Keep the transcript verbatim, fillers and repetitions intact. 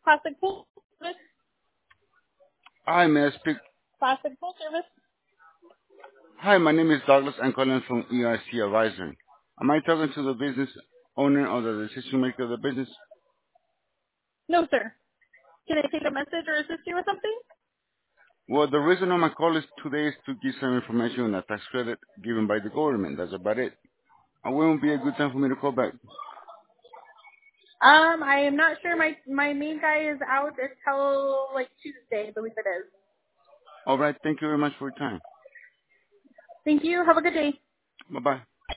Plastic pool service. Hi, may I speak? Plastic pool service. Hi, my name is Douglas. I'm calling from E R C Advisory. Am I talking to the business owner or the decision maker of the business? No, sir. Can I take a message or assist you with something? Well, the reason of my call is today is to give some information on a tax credit given by the government. That's about it. And when would be a good time for me to call back? Um, I am not sure. My my main guy is out until like Tuesday, I believe it is. All right. Thank you very much for your time. Thank you. Have a good day. Bye-bye.